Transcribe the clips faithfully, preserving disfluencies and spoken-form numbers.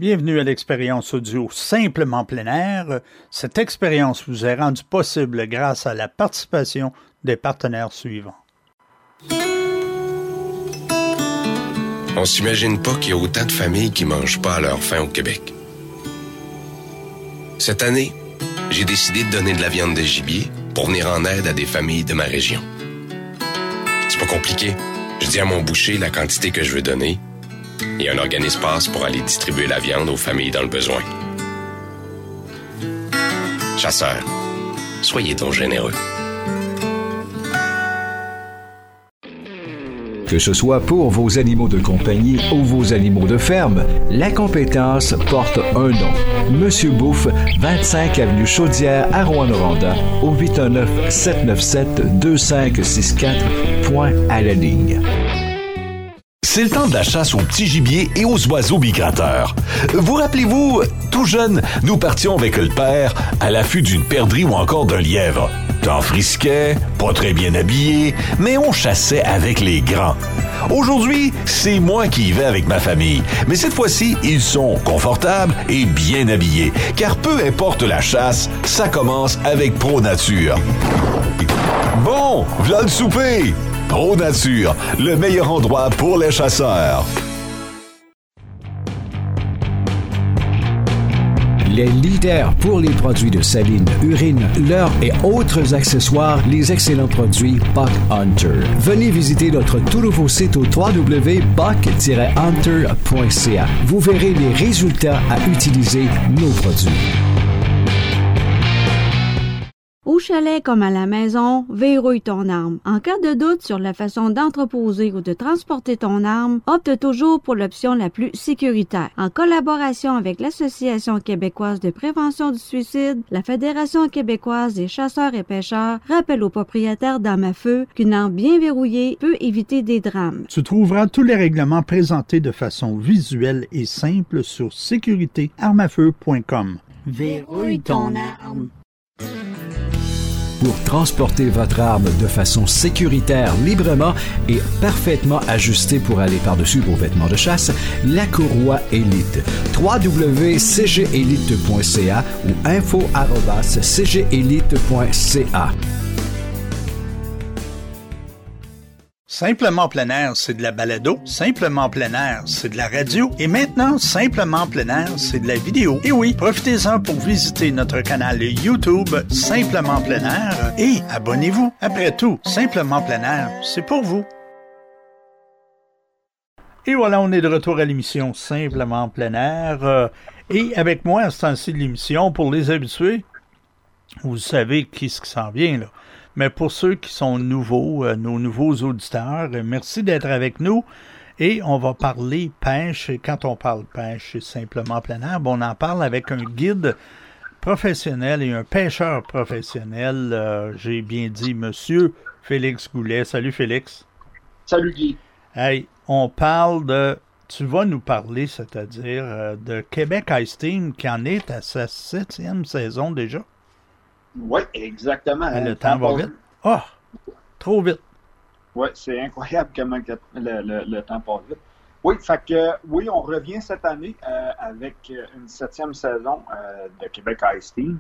Bienvenue à l'expérience audio Simplement plein air. Cette expérience vous est rendue possible grâce à la participation des partenaires suivants. On s'imagine pas qu'il y a autant de familles qui mangent pas à leur faim au Québec. Cette année, j'ai décidé de donner de la viande de gibier pour venir en aide à des familles de ma région. C'est pas compliqué. Je dis à mon boucher la quantité que je veux donner et un organisme passe pour aller distribuer la viande aux familles dans le besoin. Chasseurs, soyez donc généreux. Que ce soit pour vos animaux de compagnie ou vos animaux de ferme, la compétence porte un nom. Monsieur Bouffe, vingt-cinq avenue Chaudière à Rouyn-Noranda, au huit un neuf, sept neuf sept, deux cinq six quatre, point à la ligne. C'est le temps de la chasse aux petits gibiers et aux oiseaux migrateurs. Vous rappelez-vous, tout jeune, nous partions avec le père à l'affût d'une perdrix ou encore d'un lièvre. Temps frisquet, pas très bien habillé, mais on chassait avec les grands. Aujourd'hui, c'est moi qui y vais avec ma famille, mais cette fois-ci, ils sont confortables et bien habillés, car peu importe la chasse, ça commence avec Pro Nature. Bon, v'là le souper! Pro Nature, le meilleur endroit pour les chasseurs. Les leaders pour les produits de saline, urine, leurre et autres accessoires, les excellents produits Buck Hunter. Venez visiter notre tout nouveau site au w w w point buck tiret hunter point c a. Vous verrez les résultats à utiliser nos produits. Au chalet comme à la maison, verrouille ton arme. En cas de doute sur la façon d'entreposer ou de transporter ton arme, opte toujours pour l'option la plus sécuritaire. En collaboration avec l'Association québécoise de prévention du suicide, la Fédération québécoise des chasseurs et pêcheurs rappelle aux propriétaires d'armes à feu qu'une arme bien verrouillée peut éviter des drames. Tu trouveras tous les règlements présentés de façon visuelle et simple sur sécurité armes à feu point com. Verrouille ton arme. Pour transporter votre arme de façon sécuritaire, librement et parfaitement ajustée pour aller par-dessus vos vêtements de chasse, la courroie Élite. w w w point c g élite point c a ou info arobase c g élite point c a. Simplement plein air, c'est de la balado. Simplement plein air, c'est de la radio. Et maintenant, Simplement plein air, c'est de la vidéo. Et oui, profitez-en pour visiter notre canal YouTube Simplement plein air et abonnez-vous. Après tout, Simplement plein air, c'est pour vous. Et voilà, on est de retour à l'émission Simplement plein air. Et avec moi, à ce temps-ci de l'émission, pour les habitués, vous savez qui ce qui s'en vient, là. Mais pour ceux qui sont nouveaux, euh, nos nouveaux auditeurs, euh, merci d'être avec nous. Et on va parler pêche. Et quand on parle pêche, c'est simplement plein air. Bon, on en parle avec un guide professionnel et un pêcheur professionnel. Euh, j'ai bien dit, Monsieur Félix Goulet. Salut Félix. Salut Guy. Hey, on parle de... Tu vas nous parler, c'est-à-dire euh, de Québec Ice Team qui en est à sa septième saison déjà. Oui, exactement. Le, le temps va vite. Ah! Oh, trop vite. Oui, c'est incroyable comment le, le, le temps passe vite. Oui, fait que, oui, on revient cette année euh, avec une septième saison euh, de Québec Ice Team.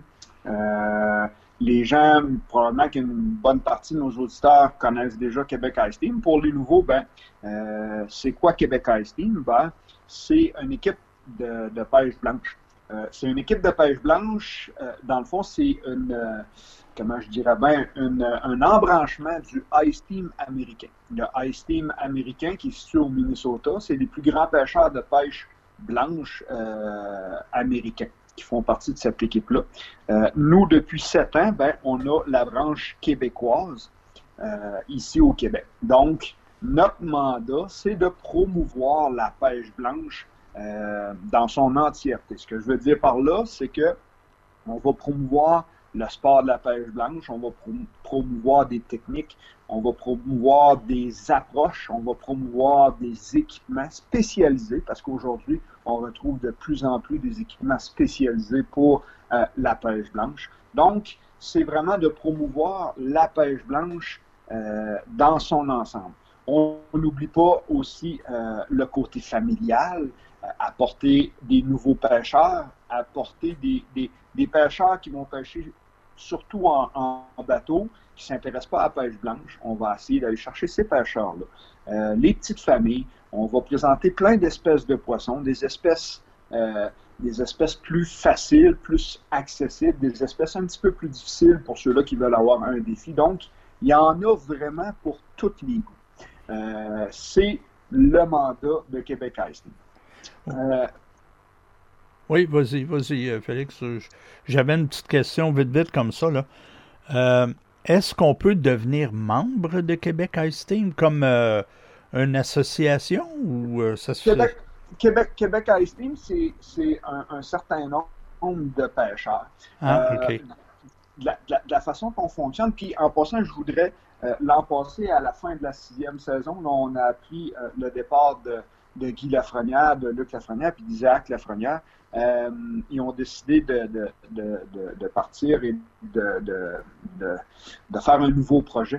Euh, les gens, probablement qu'une bonne partie de nos auditeurs connaissent déjà Québec Ice Team. Pour les nouveaux, ben, euh, c'est quoi Québec Ice Team? Ben, c'est une équipe de, de pêche blanche. Euh, c'est une équipe de pêche blanche. Euh, dans le fond, c'est une, euh, comment je dirais bien, une, un embranchement du Ice Team américain. Le Ice Team américain qui est situé au Minnesota, c'est les plus grands pêcheurs de pêche blanche euh, américains qui font partie de cette équipe-là. Euh, nous, depuis sept ans, ben, on a la branche québécoise euh, ici au Québec. Donc, notre mandat, c'est de promouvoir la pêche blanche Euh, dans son entièreté. Ce que je veux dire par là, c'est que on va promouvoir le sport de la pêche blanche, on va prom- promouvoir des techniques, on va promouvoir des approches, on va promouvoir des équipements spécialisés, parce qu'aujourd'hui, on retrouve de plus en plus des équipements spécialisés pour euh, la pêche blanche. Donc, c'est vraiment de promouvoir la pêche blanche euh, dans son ensemble. on n'oublie pas aussi euh, le côté familial, euh, apporter des nouveaux pêcheurs, apporter des, des, des pêcheurs qui vont pêcher surtout en, en bateau, qui ne s'intéressent pas à la pêche blanche. On va essayer d'aller chercher ces pêcheurs-là. Euh, les petites familles, on va présenter plein d'espèces de poissons, des espèces, euh, des espèces plus faciles, plus accessibles, des espèces un petit peu plus difficiles pour ceux-là qui veulent avoir un défi. Donc, il y en a vraiment pour tous les goûts. Euh, c'est le mandat de Québec Ice Team. Euh, Oui, vas-y, vas-y, Félix. J'avais une petite question vite, vite comme ça, là. Euh, est-ce qu'on peut devenir membre de Québec Ice Team comme euh, une association ou euh, ça se Québec, Québec, Québec Ice Team, c'est, c'est un, un certain nombre de pêcheurs. Ah, euh, OK. De la, de, la, de la façon qu'on fonctionne, puis en passant, je voudrais, euh, l'an passé, à la fin de la sixième saison, là, on a appris euh, le départ de, de Guy Lafrenière, de Luc Lafrenière, puis d'Isaac Lafrenière. Euh, ils ont décidé de, de, de, de, de partir et de, de, de, de faire un nouveau projet.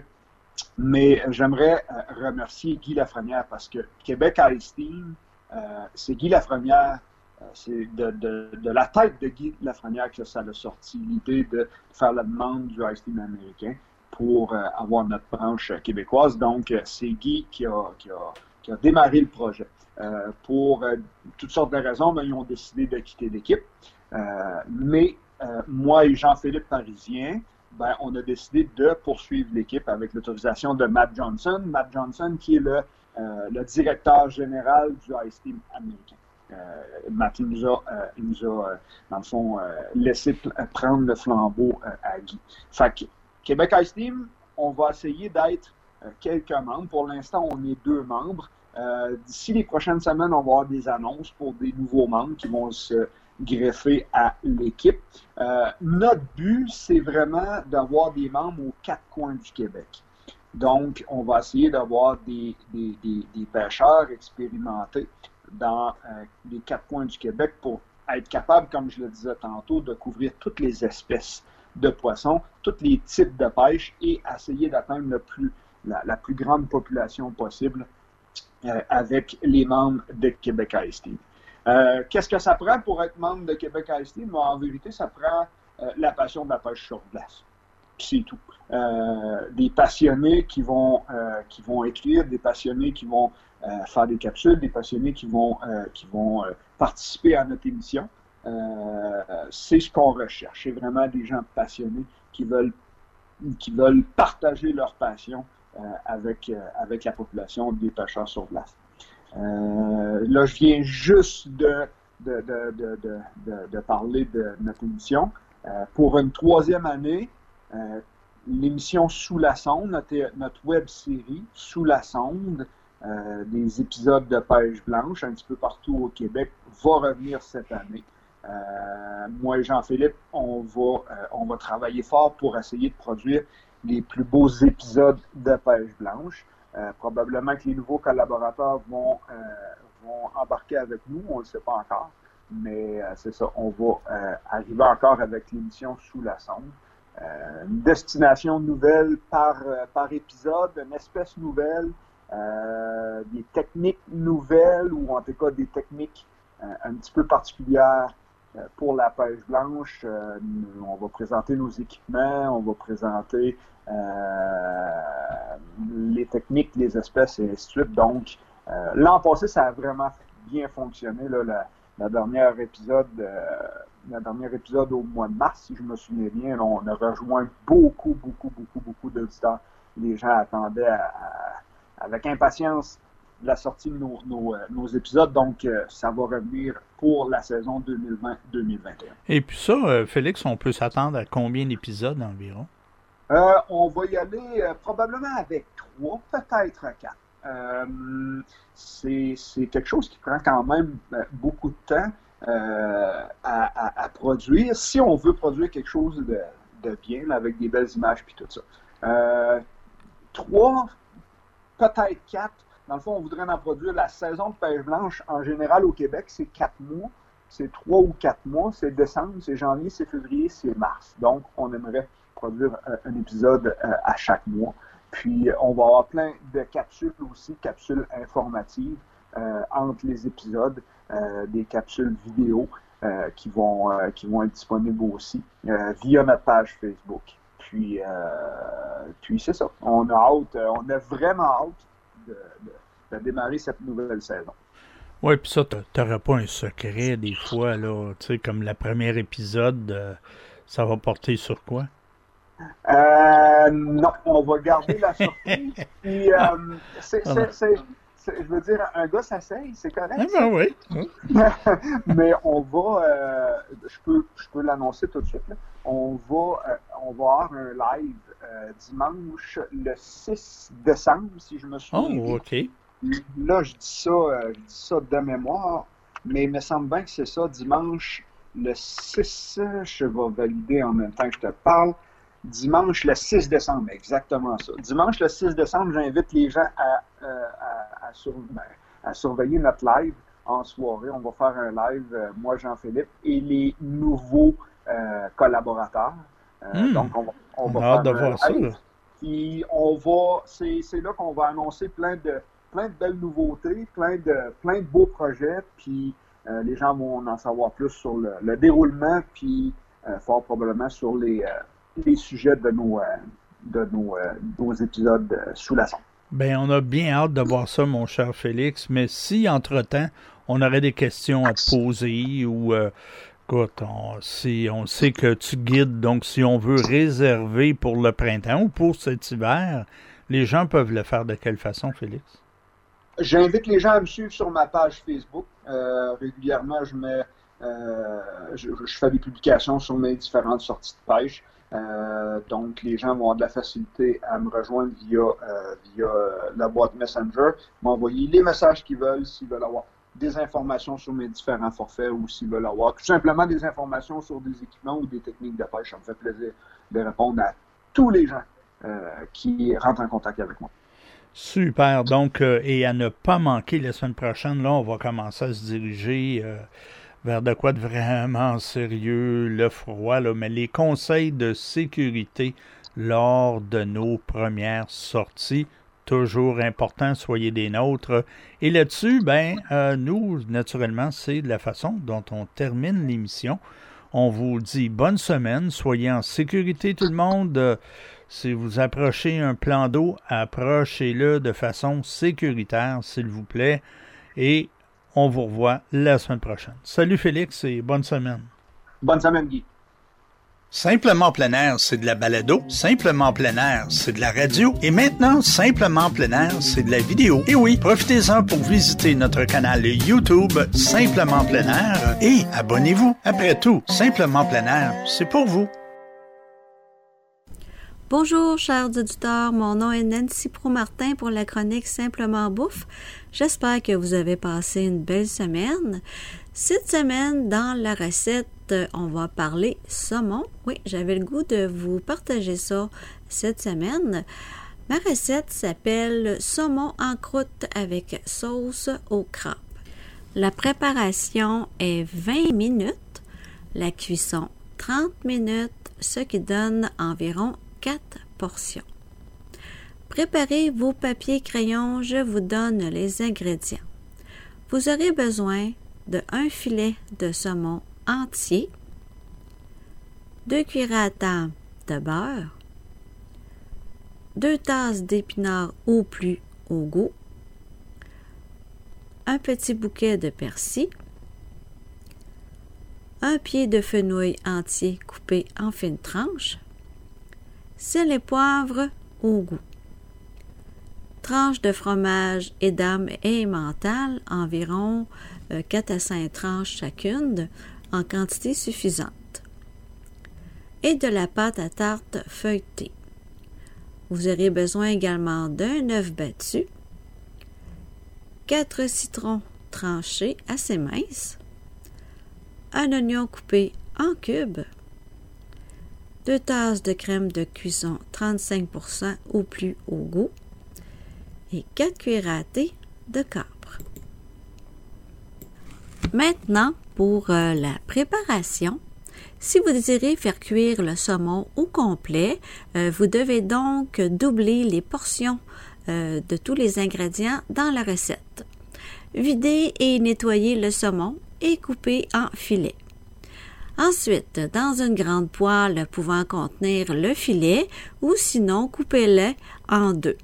Mais j'aimerais euh, remercier Guy Lafrenière parce que Québec Ice Team, euh, c'est Guy Lafrenière, euh, c'est de, de, de la tête de Guy Lafrenière que ça a sorti l'idée de faire la demande du Ice Team américain pour euh, avoir notre branche québécoise. Donc, euh, c'est Guy qui a, qui a, qui a démarré le projet. Euh, pour euh, toutes sortes de raisons, ben, ils ont décidé de quitter l'équipe. Euh, mais euh, moi et Jean-Philippe Parisien, ben, on a décidé de poursuivre l'équipe avec l'autorisation de Matt Johnson. Matt Johnson, qui est le, euh, le directeur général du Ice Team américain. Euh, Matt, il nous a, euh, il nous a euh, dans le fond, euh, laissé pl- prendre le flambeau euh, à Guy. Fait que Québec Ice Team, on va essayer d'être euh, quelques membres. Pour l'instant, on est deux membres. Euh, d'ici les prochaines semaines, on va avoir des annonces pour des nouveaux membres qui vont se greffer à l'équipe. Euh, notre but, c'est vraiment d'avoir des membres aux quatre coins du Québec. Donc, on va essayer d'avoir des, des, des, des pêcheurs expérimentés dans euh, les quatre coins du Québec pour être capable, comme je le disais tantôt, de couvrir toutes les espèces de poissons, tous les types de pêche et essayer d'atteindre le plus, la, la plus grande population possible Euh, avec les membres de Québec Ice Team. Euh, qu'est-ce que ça prend pour être membre de Québec Ice Team? Bon, en vérité, ça prend euh, la passion de la pêche sur glace. C'est tout. Euh, des passionnés qui vont, euh, qui vont écrire, des passionnés qui vont euh, faire des capsules, des passionnés qui vont, euh, qui vont euh, participer à notre émission. Euh, c'est ce qu'on recherche. C'est vraiment des gens passionnés qui veulent, qui veulent partager leur passion Euh, avec, euh, avec la population des pêcheurs sur glace. Euh, là, je viens juste de, de, de, de, de, de, de parler de notre émission. Euh, pour une troisième année, euh, l'émission Sous la sonde, notre, notre web-série Sous la sonde, euh, des épisodes de pêche blanche un petit peu partout au Québec, va revenir cette année. Euh, moi et Jean-Philippe, on va, euh, on va travailler fort pour essayer de produire les plus beaux épisodes de pêche blanche. Euh, probablement que les nouveaux collaborateurs vont, euh, vont embarquer avec nous, on ne le sait pas encore, mais euh, c'est ça, on va euh, arriver encore avec l'émission Sous la sonde. Euh, une destination nouvelle par, euh, par épisode, une espèce nouvelle, euh, des techniques nouvelles, ou en tout cas des techniques euh, un petit peu particulières pour la pêche blanche. Euh, on va présenter nos équipements, on va présenter euh, les techniques, les espèces et ainsi de suite. Donc, euh, l'an passé, ça a vraiment bien fonctionné. Là, la, la dernière épisode, euh, la dernière épisode au mois de mars, si je me souviens bien, là, on a rejoint beaucoup, beaucoup, beaucoup, beaucoup d'auditeurs. Les gens attendaient à, à, avec impatience la sortie de nos, nos, nos épisodes, donc euh, ça va revenir pour la saison deux mille vingt deux mille vingt et un. Et puis ça, euh, Félix, on peut s'attendre à combien d'épisodes environ? Euh, on va y aller euh, probablement avec trois, peut-être quatre. Euh, c'est, c'est quelque chose qui prend quand même euh, beaucoup de temps euh, à, à, à produire, si on veut produire quelque chose de, de bien, là, avec des belles images puis tout ça. Euh, trois, peut-être quatre. Dans le fond, on voudrait en produire. La saison de pêche blanche, en général, au Québec, c'est quatre mois. C'est trois ou quatre mois. C'est décembre, c'est janvier, c'est février, c'est mars. Donc, on aimerait produire euh, un épisode euh, à chaque mois. puis, on va avoir plein de capsules aussi, capsules informatives euh, entre les épisodes, euh, des capsules vidéo euh, qui, vont, euh, qui vont être disponibles aussi euh, via notre page Facebook. Puis, euh, puis c'est ça. On a hâte, on a vraiment hâte de, de, de démarrer cette nouvelle saison. Oui, puis ça, t'aurais pas un secret des fois, là, tu sais, comme le premier épisode, euh, ça va porter sur quoi? Euh, non, on va garder la surprise. Puis, euh, c'est, c'est, c'est, c'est, je veux dire, un gars s'essaye, c'est correct. Ah ben oui. Mais on va, euh, je peux, je peux l'annoncer tout de suite. Là. On va, euh, on va avoir un live euh, dimanche le six décembre, si je me souviens. Oh, ok. Là, je dis ça, euh, je dis ça de mémoire, mais il me semble bien que c'est ça, dimanche le six, je vais valider en même temps que je te parle. Dimanche le six décembre, exactement ça. Dimanche le six décembre, j'invite les gens à, euh, à, à, sur, ben, à surveiller notre live en soirée. On va faire un live, euh, moi, Jean-Philippe, et les nouveaux euh, collaborateurs. Euh, mmh. Donc, on va, on va on faire de un voir live. Ça. Puis, on va, c'est, c'est là qu'on va annoncer plein de, plein de belles nouveautés, plein de, plein de beaux projets, puis euh, les gens vont en savoir plus sur le, le déroulement, puis euh, fort probablement sur les... Euh, les sujets de nos, euh, de nos, euh, nos épisodes euh, sous la sonde. Bien, on a bien hâte de voir ça, mon cher Félix, mais si, entre-temps, on aurait des questions à te poser ou, euh, écoute, on, si, on sait que tu guides, donc si on veut réserver pour le printemps ou pour cet hiver, les gens peuvent le faire de quelle façon, Félix? J'invite les gens à me suivre sur ma page Facebook. Euh, régulièrement, je mets, euh, je, je fais des publications sur mes différentes sorties de pêche. Euh, donc, les gens vont avoir de la facilité à me rejoindre via, euh, via la boîte Messenger, m'envoyer les messages qu'ils veulent, s'ils veulent avoir des informations sur mes différents forfaits ou s'ils veulent avoir tout simplement des informations sur des équipements ou des techniques de pêche. Ça me fait plaisir de répondre à tous les gens euh, qui rentrent en contact avec moi. Super. Donc, euh, et à ne pas manquer la semaine prochaine, là, on va commencer à se diriger... Euh, vers de quoi de vraiment sérieux, le froid, là, mais les conseils de sécurité lors de nos premières sorties, toujours important, soyez des nôtres. Et là-dessus, ben, euh, nous, naturellement, c'est la façon dont on termine l'émission. On vous dit bonne semaine, soyez en sécurité tout le monde. Si vous approchez un plan d'eau, approchez-le de façon sécuritaire, s'il vous plaît. Et on vous revoit la semaine prochaine. Salut Félix et bonne semaine. Bonne semaine, Guy. Simplement plein air, c'est de la balado. Simplement plein air, c'est de la radio. Et maintenant, Simplement plein air, c'est de la vidéo. Et oui, profitez-en pour visiter notre canal YouTube Simplement plein air et abonnez-vous. Après tout, Simplement plein air, c'est pour vous. Bonjour, chers auditeurs. Mon nom est Nancy Pro-Martin pour la chronique Simplement Bouffe. J'espère que vous avez passé une belle semaine. Cette semaine, dans la recette, on va parler saumon. Oui, j'avais le goût de vous partager ça cette semaine. Ma recette s'appelle saumon en croûte avec sauce au crabe. La préparation est vingt minutes, la cuisson trente minutes, ce qui donne environ quatre portions. Préparez vos papiers crayons, je vous donne les ingrédients. Vous aurez besoin de un filet de saumon entier, deux cuillères à table de beurre, deux tasses d'épinards ou plus au goût, un petit bouquet de persil, un pied de fenouil entier coupé en fines tranches, sel et poivre au goût. Tranches de fromage édame et emmental, environ euh, quatre à cinq tranches chacune, en quantité suffisante. Et de la pâte à tarte feuilletée. Vous aurez besoin également d'un œuf battu, quatre citrons tranchés assez minces, un oignon coupé en cubes, deux tasses de crème de cuisson trente-cinq pour cent ou plus au goût et quatre cuillères à thé de capre. Maintenant, pour euh, la préparation, Si vous désirez faire cuire le saumon au complet, euh, vous devez donc doubler les portions euh, de tous les ingrédients dans la recette. Videz et nettoyez le saumon et coupez en filets. Ensuite, dans une grande poêle pouvant contenir le filet ou sinon coupez-le en deux.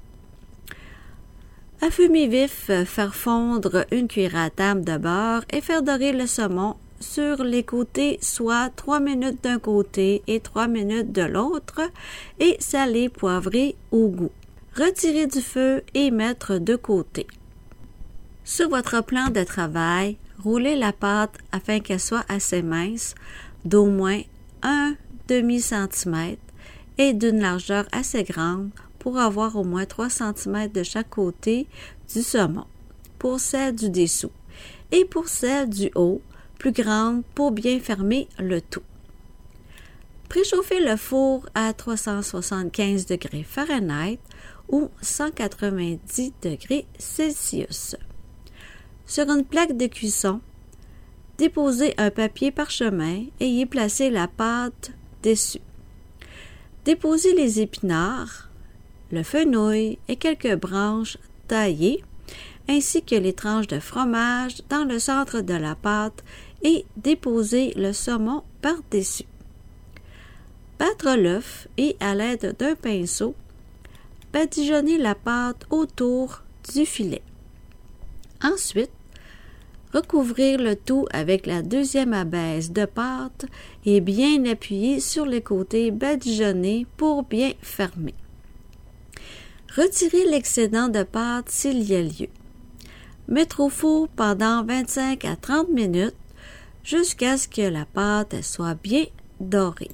À feu mi-vif, faire fondre une cuillère à table de beurre et faire dorer le saumon sur les côtés, soit trois minutes d'un côté et trois minutes de l'autre, et saler, poivrer au goût. Retirer du feu et mettre de côté. Sur votre plan de travail, roulez la pâte afin qu'elle soit assez mince, d'au moins un demi-centimètre et d'une largeur assez grande pour avoir au moins trois centimètres de chaque côté du saumon, pour celle du dessous, et pour celle du haut, plus grande pour bien fermer le tout. Préchauffez le four à trois cent soixante-quinze degrés Fahrenheit ou cent quatre-vingt-dix degrés Celsius. Sur une plaque de cuisson, déposez un papier parchemin et y placez la pâte dessus. Déposez les épinards, le fenouil et quelques branches taillées, ainsi que les tranches de fromage dans le centre de la pâte et déposez le saumon par-dessus. Battre l'œuf et, à l'aide d'un pinceau, badigeonnez la pâte autour du filet. Ensuite, recouvrir le tout avec la deuxième abaisse de pâte et bien appuyer sur les côtés badigeonnés pour bien fermer. Retirez l'excédent de pâte s'il y a lieu. Mettre au four pendant vingt-cinq à trente minutes jusqu'à ce que la pâte soit bien dorée.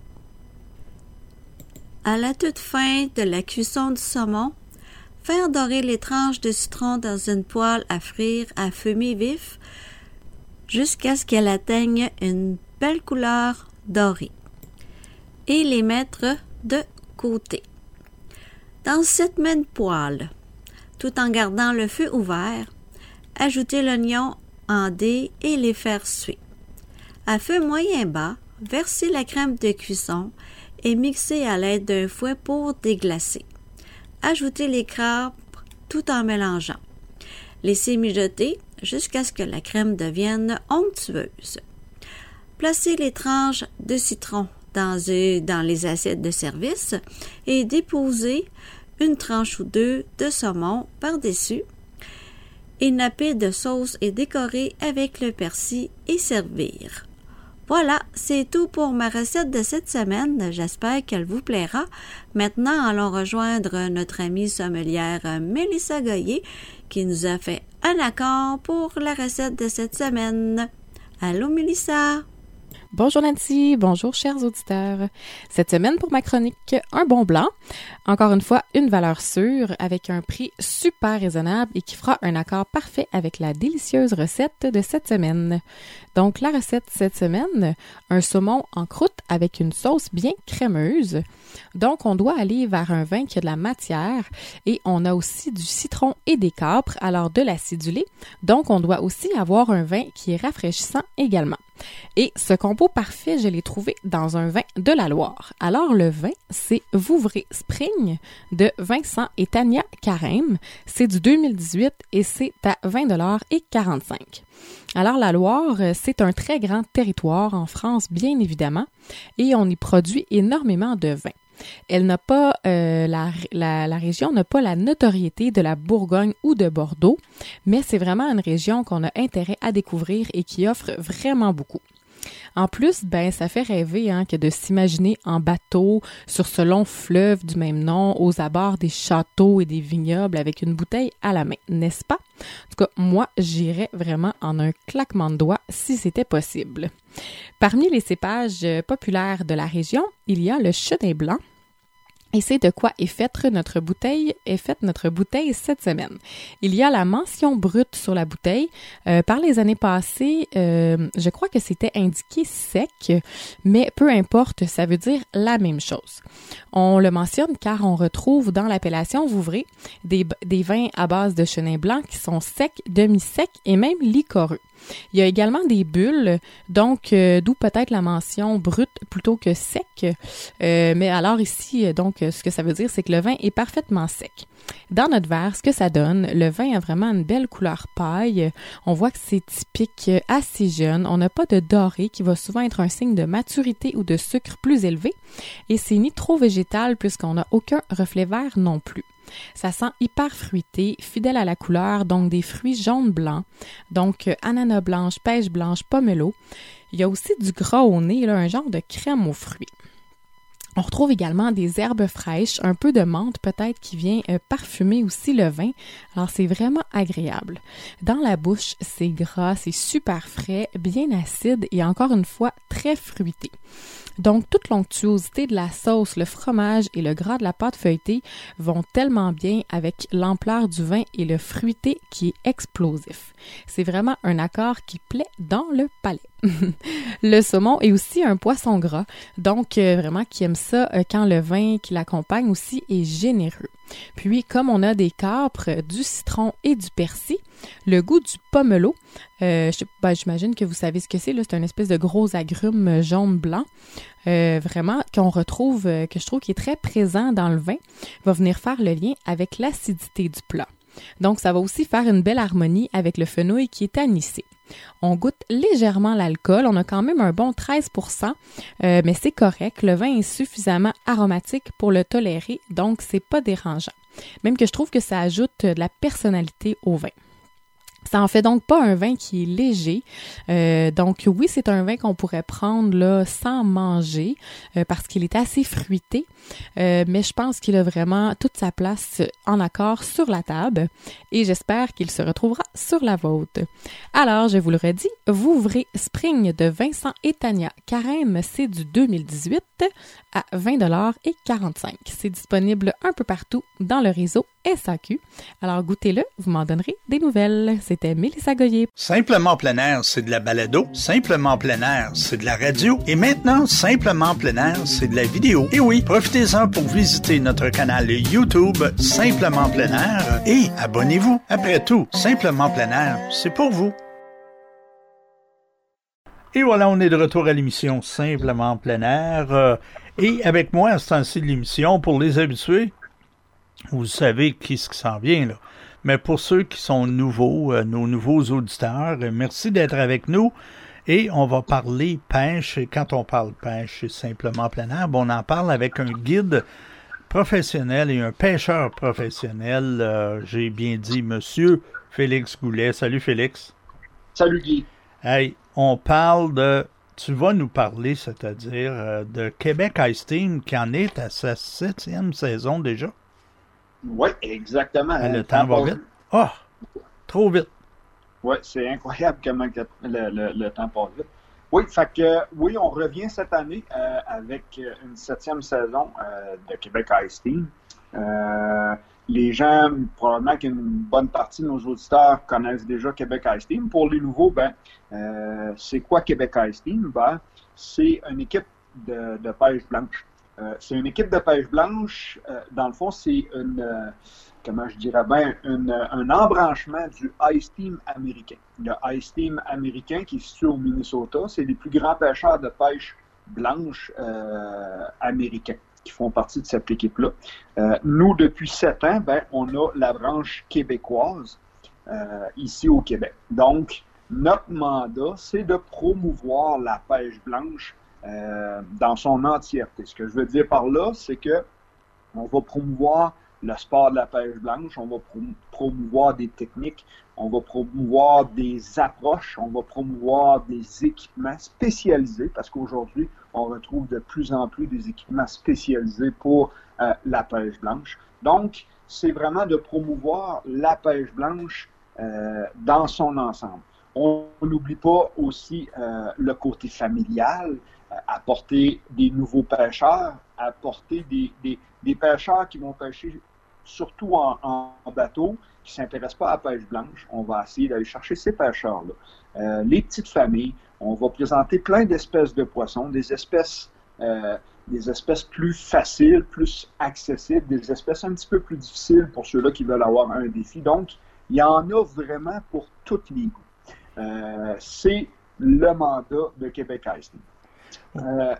À la toute fin de la cuisson du saumon, faire dorer les tranches de citron dans une poêle à frire à feu mi-vif jusqu'à ce qu'elle atteigne une belle couleur dorée et les mettre de côté. Dans cette même poêle, tout en gardant le feu ouvert, ajoutez l'oignon en dés et les faire suer. À feu moyen bas, versez la crème de cuisson et mixez à l'aide d'un fouet pour déglacer. Ajoutez les crabes tout en mélangeant. Laissez mijoter jusqu'à ce que la crème devienne onctueuse. Placez les tranches de citron dans, dans les assiettes de service et déposez une tranche ou deux de saumon par-dessus et nappez de sauce et décorez avec le persil et servir. Voilà, c'est tout pour ma recette de cette semaine. J'espère qu'elle vous plaira. Maintenant, allons rejoindre notre amie sommelière Mélissa Goyer qui nous a fait un accord pour la recette de cette semaine. Allô, Mélissa? Bonjour Nancy, bonjour chers auditeurs. Cette semaine pour ma chronique, un bon blanc. Encore une fois, une valeur sûre avec un prix super raisonnable et qui fera un accord parfait avec la délicieuse recette de cette semaine. Donc la recette cette semaine, un saumon en croûte avec une sauce bien crémeuse. Donc on doit aller vers un vin qui a de la matière et on a aussi du citron et des capres, alors de l'acidulé. Donc on doit aussi avoir un vin qui est rafraîchissant également. Et ce combo parfait, je l'ai trouvé dans un vin de la Loire. Alors, le vin, c'est Vouvray Spring de Vincent et Tania Carême. C'est du deux mille dix-huit et c'est à vingt dollars et quarante-cinq. Alors, la Loire, c'est un très grand territoire en France, bien évidemment, et on y produit énormément de vin. Elle n'a pas, euh, la, la, la région n'a pas la notoriété de la Bourgogne ou de Bordeaux, mais c'est vraiment une région qu'on a intérêt à découvrir et qui offre vraiment beaucoup. En plus, ben, ça fait rêver hein, que de s'imaginer en bateau sur ce long fleuve du même nom, aux abords des châteaux et des vignobles avec une bouteille à la main, n'est-ce pas? En tout cas, moi, j'irais vraiment en un claquement de doigts si c'était possible. Parmi les cépages populaires de la région, il y a le Chenin blanc. Et c'est de quoi est faite notre bouteille, est faite notre bouteille cette semaine. Il y a la mention brute sur la bouteille. Euh, par les années passées, euh, je crois que c'était indiqué sec, mais peu importe, ça veut dire la même chose. On le mentionne car on retrouve dans l'appellation Vouvray des, des vins à base de chenin blanc qui sont secs, demi-secs et même liquoreux. Il y a également des bulles, donc euh, d'où peut-être la mention brut plutôt que sec. Euh, mais alors ici, donc, ce que ça veut dire, c'est que le vin est parfaitement sec. Dans notre verre, ce que ça donne, le vin a vraiment une belle couleur paille. On voit que c'est typique assez jeune. On n'a pas de doré qui va souvent être un signe de maturité ou de sucre plus élevé. Et c'est ni trop végétal puisqu'on n'a aucun reflet vert non plus. Ça sent hyper fruité, fidèle à la couleur, donc des fruits jaunes-blancs. Donc ananas blanche, pêche blanche, pomelo. Il y a aussi du gras au nez, là, un genre de crème aux fruits. On retrouve également des herbes fraîches, un peu de menthe peut-être qui vient euh, parfumer aussi le vin. Alors c'est vraiment agréable. Dans la bouche, c'est gras, c'est super frais, bien acide et encore une fois très fruité. Donc toute l'onctuosité de la sauce, le fromage et le gras de la pâte feuilletée vont tellement bien avec l'ampleur du vin et le fruité qui est explosif. C'est vraiment un accord qui plaît dans le palais. Le saumon est aussi un poisson gras, donc euh, vraiment qui aime ça euh, quand le vin qui l'accompagne aussi est généreux. Puis, comme on a des capres, du citron et du persil, le goût du pomelo, euh, je, ben, j'imagine que vous savez ce que c'est, là, c'est une espèce de gros agrume jaune-blanc, euh, vraiment qu'on retrouve, euh, que je trouve qui est très présent dans le vin, va venir faire le lien avec l'acidité du plat. Donc, ça va aussi faire une belle harmonie avec le fenouil qui est anisé. On goûte légèrement l'alcool, on a quand même un bon treize pour cent, euh, mais c'est correct. Le vin est suffisamment aromatique pour le tolérer, donc c'est pas dérangeant. Même que je trouve que ça ajoute de la personnalité au vin. Ça en fait donc pas un vin qui est léger. Euh, donc oui, c'est un vin qu'on pourrait prendre là sans manger euh, parce qu'il est assez fruité. Euh, mais je pense qu'il a vraiment toute sa place en accord sur la table et j'espère qu'il se retrouvera sur la vôtre. Alors, je vous le redis, vous ouvrez Spring de Vincent et Tania Carême, c'est du deux mille dix-huit à vingt dollars et quarante-cinq. C'est disponible un peu partout dans le réseau S A Q. Alors goûtez-le, vous m'en donnerez des nouvelles. C'était Mélissa Goyer. Simplement plein air, c'est de la balado. Simplement plein air, c'est de la radio. Et maintenant, Simplement plein air, c'est de la vidéo. Et oui, profitez-en pour visiter notre canal YouTube Simplement plein air et abonnez-vous. Après tout, Simplement plein air, c'est pour vous. Et voilà, on est de retour à l'émission Simplement plein air. Euh, et avec moi, à ce temps-ci de l'émission, pour les habitués, vous savez qui ce qui s'en vient, là. Mais pour ceux qui sont nouveaux, euh, nos nouveaux auditeurs, euh, merci d'être avec nous. Et on va parler pêche. Et quand on parle pêche, c'est Simplement plein air, bon, on en parle avec un guide professionnel et un pêcheur professionnel. Euh, j'ai bien dit, monsieur Félix Goulet. Salut, Félix. Salut, Guy. Hey, on parle de... Tu vas nous parler, c'est-à-dire euh, de Québec Ice Team qui en est à sa septième saison déjà. Oui, exactement. Ah, le temps va vite. Ah, oh, trop vite. Oui, c'est incroyable comment le, le, le temps passe vite. Oui, fait que oui, on revient cette année euh, avec une septième saison euh, de Québec Ice Team. Euh, les gens, probablement qu'une bonne partie de nos auditeurs connaissent déjà Québec Ice Team. Pour les nouveaux, ben, euh, c'est quoi Québec Ice Team? Ben, c'est une équipe de, de pêche blanche. Euh, c'est une équipe de pêche blanche. Euh, dans le fond, c'est une, euh, comment je dirais bien, une, un embranchement du Ice Team américain. Le Ice Team américain qui est situé au Minnesota, c'est les plus grands pêcheurs de pêche blanche euh, américains qui font partie de cette équipe-là. Euh, nous, depuis sept ans, ben, on a la branche québécoise euh, ici au Québec. Donc, notre mandat, c'est de promouvoir la pêche blanche Euh, dans son entièreté. Ce que je veux dire par là, c'est que on va promouvoir le sport de la pêche blanche, on va prom- promouvoir des techniques, on va promouvoir des approches, on va promouvoir des équipements spécialisés, parce qu'aujourd'hui, on retrouve de plus en plus des équipements spécialisés pour euh, la pêche blanche. Donc, c'est vraiment de promouvoir la pêche blanche euh, dans son ensemble. On n'oublie pas aussi euh, le côté familial, apporter des nouveaux pêcheurs, apporter des, des, des pêcheurs qui vont pêcher surtout en, en bateau, qui ne s'intéressent pas à la pêche blanche. On va essayer d'aller chercher ces pêcheurs-là. Euh, les petites familles, on va présenter plein d'espèces de poissons, des espèces, euh, des espèces plus faciles, plus accessibles, des espèces un petit peu plus difficiles pour ceux-là qui veulent avoir un défi. Donc, il y en a vraiment pour tous les goûts. Euh, c'est le mandat de Québec Ice Team. Euh,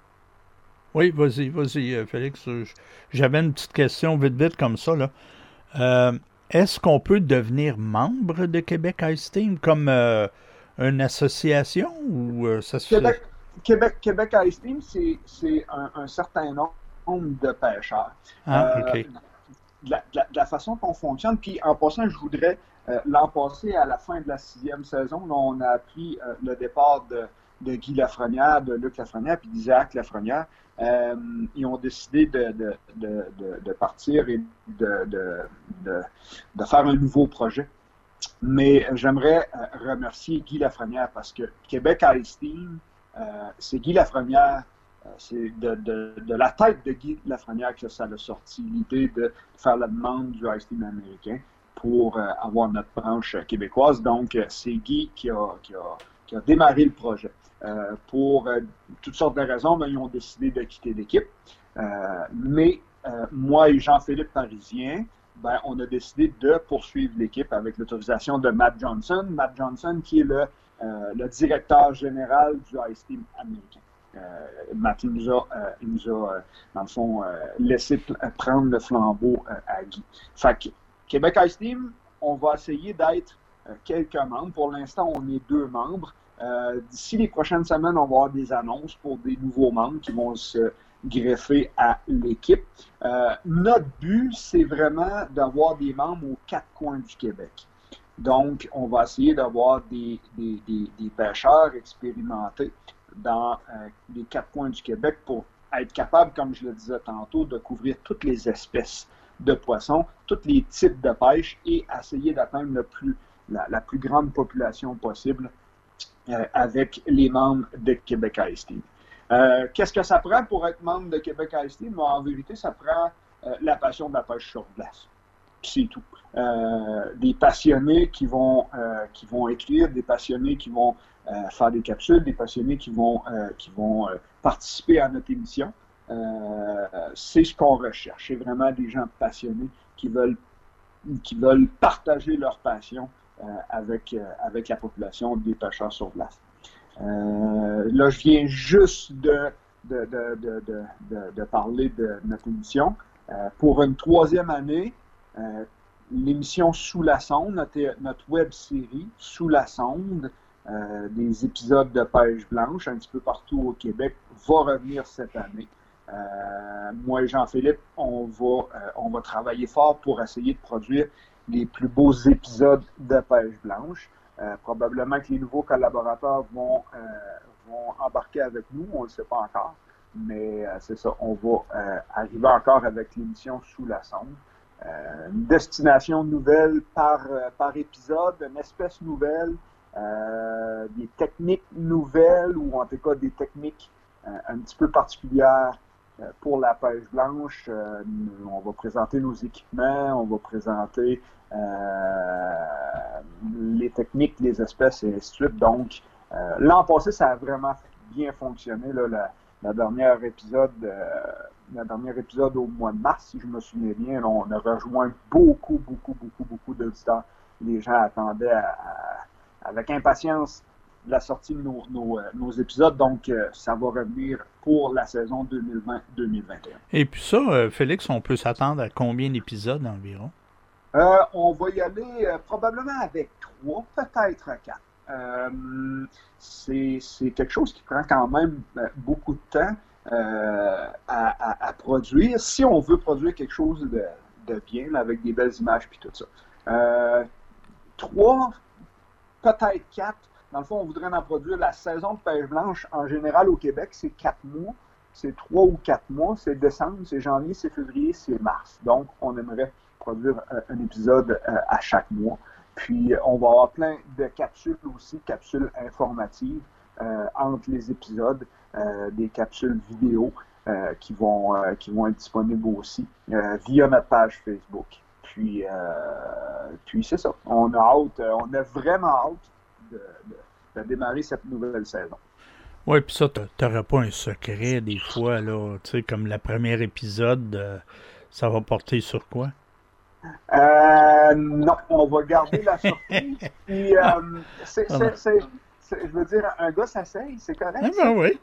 oui, vas-y, vas-y, Félix. J'avais une petite question vite, vite comme ça, là. Euh, est-ce qu'on peut devenir membre de Québec Ice Team comme euh, une association ou euh, ça se Québec, Québec, Québec Ice Team, c'est, c'est un, un certain nombre de pêcheurs. Ah, euh, OK. De la, de, la, de la façon qu'on fonctionne, puis en passant, je voudrais, euh, l'an passé, à la fin de la sixième saison, là, on a appris euh, le départ de, de Guy Lafrenière, de Luc Lafrenière, puis d'Isaac Lafrenière. Euh, ils ont décidé de, de, de, de, de partir et de, de, de, de faire un nouveau projet. Mais j'aimerais euh, remercier Guy Lafrenière parce que Québec Ice Team, euh, c'est Guy Lafrenière, euh, c'est de, de, de la tête de Guy Lafrenière que ça a sorti l'idée de faire la demande du Ice Team américain pour euh, avoir notre branche québécoise. Donc, euh, c'est Guy qui a, qui a, qui a démarré le projet. Euh, pour euh, toutes sortes de raisons, ben, ils ont décidé de quitter l'équipe. Euh, mais euh, moi et Jean-Philippe Parisien, ben, on a décidé de poursuivre l'équipe avec l'autorisation de Matt Johnson. Matt Johnson, qui est le, euh, le directeur général du Ice Team américain. Euh, Matt, il nous a, euh, il nous a euh, dans le fond, euh, laissé pl- prendre le flambeau euh, à Guy. Fait que Québec Ice Team, on va essayer d'être euh, quelques membres. Pour l'instant, on est deux membres. Euh, d'ici les prochaines semaines, on va avoir des annonces pour des nouveaux membres qui vont se greffer à l'équipe. Euh, notre but, c'est vraiment d'avoir des membres aux quatre coins du Québec. Donc, on va essayer d'avoir des, des, des, des pêcheurs expérimentés dans euh, les quatre coins du Québec pour être capable, comme je le disais tantôt, de couvrir toutes les espèces de poissons, tous les types de pêche et essayer d'atteindre le plus, la, la plus grande population possible Euh, avec les membres de Québec Ice Team. Euh, qu'est-ce que ça prend pour être membre de Québec Ice Team? Bon, en vérité, ça prend euh, la passion de la pêche sur glace. C'est tout. Euh, des passionnés qui vont, euh, qui vont écrire, des passionnés qui vont euh, faire des capsules, des passionnés qui vont, euh, qui vont euh, participer à notre émission. Euh, c'est ce qu'on recherche. C'est vraiment des gens passionnés qui veulent, qui veulent partager leur passion Euh, avec, euh, avec la population des pêcheurs sur glace. Euh, là, je viens juste de, de, de, de, de, de, de parler de notre émission. Euh, pour une troisième année, euh, l'émission Sous la sonde, notre, notre web-série Sous la sonde, euh, des épisodes de pêche blanche un petit peu partout au Québec, va revenir cette année. Euh, moi et Jean-Philippe, on va, euh, on va travailler fort pour essayer de produire les plus beaux épisodes de pêche blanche. Euh, probablement que les nouveaux collaborateurs vont, euh, vont embarquer avec nous, on ne le sait pas encore, mais euh, c'est ça, on va euh, arriver encore avec l'émission Sous la sonde. Euh, une destination nouvelle par, euh, par épisode, une espèce nouvelle, euh, des techniques nouvelles, ou en tout cas des techniques euh, un petit peu particulières pour la pêche blanche. Euh, on va présenter nos équipements, on va présenter euh, les techniques, les espèces et ainsi de suite. Donc, euh, l'an passé, ça a vraiment bien fonctionné. Là, la, la dernière épisode, euh, la dernière épisode au mois de mars, si je me souviens bien, là, on a rejoint beaucoup, beaucoup, beaucoup, beaucoup d'auditeurs. Les gens attendaient à, à, avec impatience la sortie de nos, nos, nos épisodes, donc euh, ça va revenir pour la saison deux mille vingt deux mille vingt et un. Et puis ça, euh, Félix, on peut s'attendre à combien d'épisodes environ? Euh, on va y aller euh, probablement avec trois, peut-être quatre. Euh, c'est, c'est quelque chose qui prend quand même euh, beaucoup de temps euh, à, à, à produire, si on veut produire quelque chose de, de bien, là, avec des belles images puis tout ça. Euh, trois, peut-être quatre. Dans le fond, on voudrait en produire. La saison de pêche blanche, en général, au Québec, c'est quatre mois. C'est trois ou quatre mois. C'est décembre, c'est janvier, c'est février, c'est mars. Donc, on aimerait produire euh, un épisode euh, à chaque mois. Puis, on va avoir plein de capsules aussi, capsules informatives euh, entre les épisodes, euh, des capsules vidéo euh, qui, vont, euh, qui vont être disponibles aussi euh, via notre page Facebook. Puis, euh, puis c'est ça. On a hâte, on a vraiment hâte De, de, de démarrer cette nouvelle saison. Oui, puis ça, t'aurais pas un secret des fois, là, tu sais, comme le premier épisode, euh, ça va porter sur quoi? Euh, non, on va garder la surprise. Puis, euh, c'est, c'est, c'est, c'est, je veux dire, un gars s'essaye, c'est correct. Ah ben oui.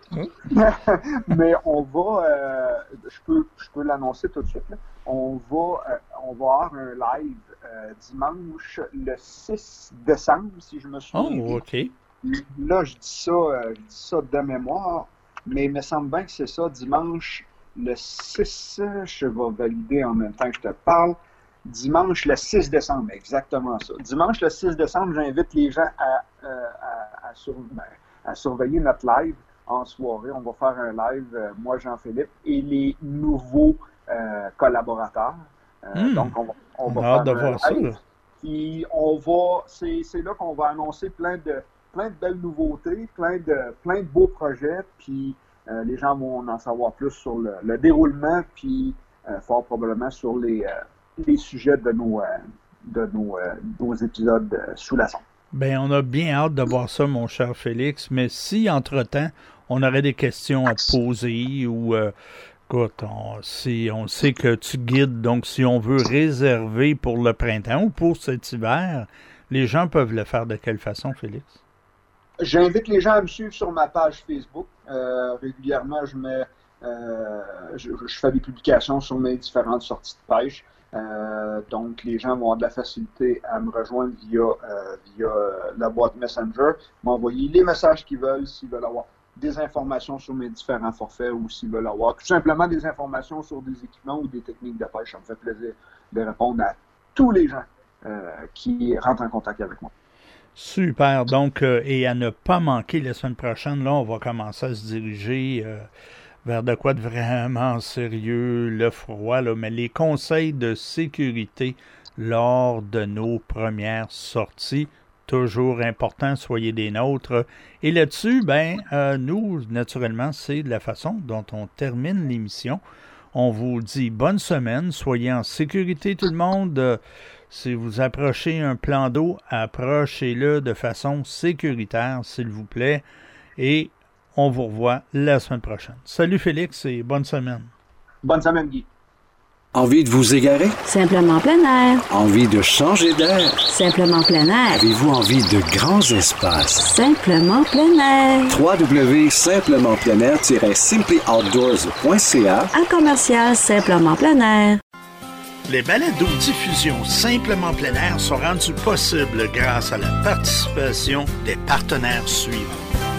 Mais on va, euh, je peux, je peux l'annoncer tout de suite. Là. On va, euh, on va avoir un live euh, dimanche le six décembre, si je me souviens. Oh, ok. Là, je dis ça, euh, je dis ça de mémoire, mais il me semble bien que c'est ça, dimanche le six, je vais valider en même temps que je te parle. Dimanche le six décembre, exactement ça. Dimanche le six décembre, j'invite les gens à, euh, à, à, sur, ben, à surveiller notre live en soirée. On va faire un live, euh, moi, Jean-Philippe, et les nouveaux euh, collaborateurs. Euh, mmh. Donc, on va, on va on faire de un voir live. Ça. Puis, on va, c'est, c'est là qu'on va annoncer plein de, plein de belles nouveautés, plein de, plein de beaux projets, puis euh, les gens vont en savoir plus sur le, le déroulement, puis euh, fort probablement sur les... Euh, les sujets de nos, euh, de nos, euh, nos épisodes euh, sous la sonde. Bien, on a bien hâte de voir ça, mon cher Félix, mais si, entre-temps, on aurait des questions à te poser ou, euh, écoute, on, si, on sait que tu guides, donc si on veut réserver pour le printemps ou pour cet hiver, les gens peuvent le faire de quelle façon, Félix? J'invite les gens à me suivre sur ma page Facebook. Euh, régulièrement, je mets, euh, je, je fais des publications sur mes différentes sorties de pêche. Euh, donc, les gens vont avoir de la facilité à me rejoindre via, euh, via la boîte Messenger, m'envoyer les messages qu'ils veulent, s'ils veulent avoir des informations sur mes différents forfaits ou s'ils veulent avoir tout simplement des informations sur des équipements ou des techniques de pêche. Ça me fait plaisir de répondre à tous les gens euh, qui rentrent en contact avec moi. Super. Donc, euh, et à ne pas manquer la semaine prochaine, là, on va commencer à se diriger... Euh, vers de quoi de vraiment sérieux, le froid, là, mais les conseils de sécurité lors de nos premières sorties, toujours important, soyez des nôtres. Et là-dessus, ben, euh, nous, naturellement, c'est la façon dont on termine l'émission. On vous dit bonne semaine, soyez en sécurité tout le monde. Euh, si vous approchez un plan d'eau, approchez-le de façon sécuritaire, s'il vous plaît. Et on vous revoit la semaine prochaine. Salut Félix et bonne semaine. Bonne semaine, Guy. Envie de vous égarer? Simplement plein air. Envie de changer d'air? Simplement plein air. Avez-vous envie de grands espaces? Simplement plein air. w w w point simplement plein air tiret simply outdoors point c a À commercial Simplement plein air. Les balados-diffusions Simplement plein air sont rendues possibles grâce à la participation des partenaires suivants.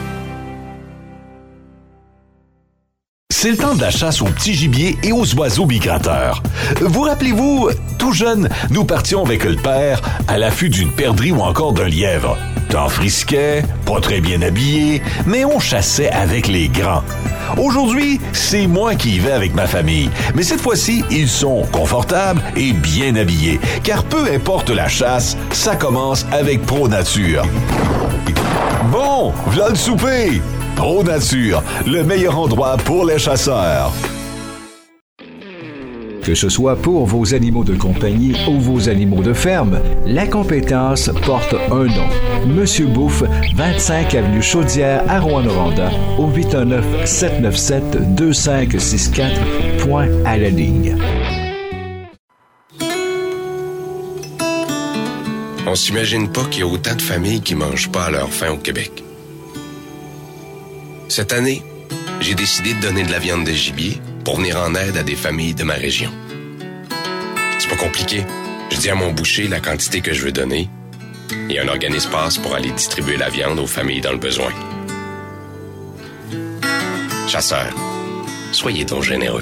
C'est le temps de la chasse aux petits gibiers et aux oiseaux migrateurs. Vous rappelez-vous, tout jeune, nous partions avec le père à l'affût d'une perdrix ou encore d'un lièvre. Temps frisquet, pas très bien habillé, mais on chassait avec les grands. Aujourd'hui, c'est moi qui y vais avec ma famille, mais cette fois-ci, ils sont confortables et bien habillés, car peu importe la chasse, ça commence avec Pro Nature. Bon, v'là le souper! Pro Nature, le meilleur endroit pour les chasseurs. Que ce soit pour vos animaux de compagnie ou vos animaux de ferme, la compétence porte un nom. Monsieur Bouffe, vingt-cinq avenue Chaudière à Rouyn-Noranda, au huit un neuf, sept neuf sept, deux cinq six quatre, point à la ligne. On s'imagine pas qu'il y a autant de familles qui mangent pas à leur faim au Québec. Cette année, j'ai décidé de donner de la viande de gibier pour venir en aide à des familles de ma région. C'est pas compliqué. Je dis à mon boucher la quantité que je veux donner et un organisme passe pour aller distribuer la viande aux familles dans le besoin. Chasseurs, soyez donc généreux.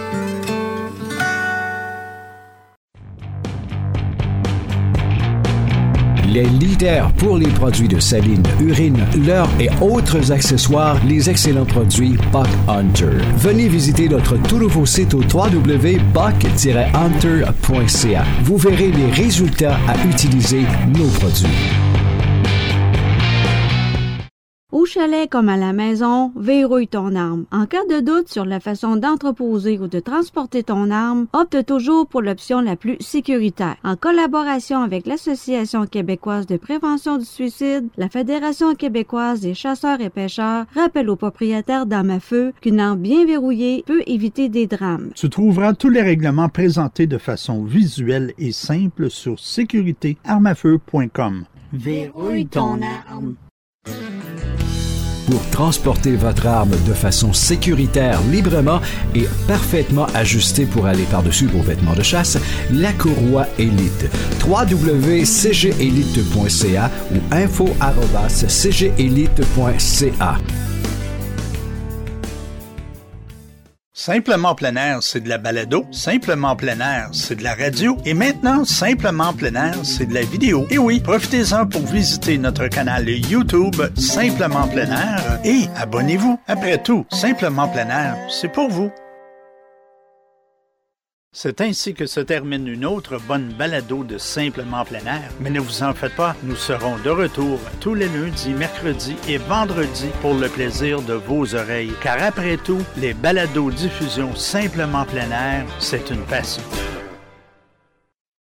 Les leaders pour les produits de saline, urine, leurre et autres accessoires, les excellents produits Buck Hunter. Venez visiter notre tout nouveau site au w w w point buck tiret hunter point c a. Vous verrez les résultats à utiliser nos produits. Au Au chalet comme à la maison, verrouille ton arme. En cas de doute sur la façon d'entreposer ou de transporter ton arme, opte toujours pour l'option la plus sécuritaire. En collaboration avec l'Association québécoise de prévention du suicide, la Fédération québécoise des chasseurs et pêcheurs rappelle aux propriétaires d'armes à feu qu'une arme bien verrouillée peut éviter des drames. Tu trouveras tous les règlements présentés de façon visuelle et simple sur sécurité armes à feu point com. Verrouille ton arme. Pour transporter votre arme de façon sécuritaire, librement et parfaitement ajustée pour aller par-dessus vos vêtements de chasse, la Courroie Élite. w w w point c g élite point c a ou info arobase c g élite point c a. Simplement plein air, c'est de la balado. Simplement plein air, c'est de la radio. Et maintenant, Simplement plein air, c'est de la vidéo. Et oui, profitez-en pour visiter notre canal YouTube Simplement plein air et abonnez-vous. Après tout, Simplement plein air, c'est pour vous. C'est ainsi que se termine une autre bonne balado de Simplement plein air. Mais ne vous en faites pas, nous serons de retour tous les lundis, mercredis et vendredis pour le plaisir de vos oreilles. Car après tout, les balados diffusion Simplement plein air, c'est une passion.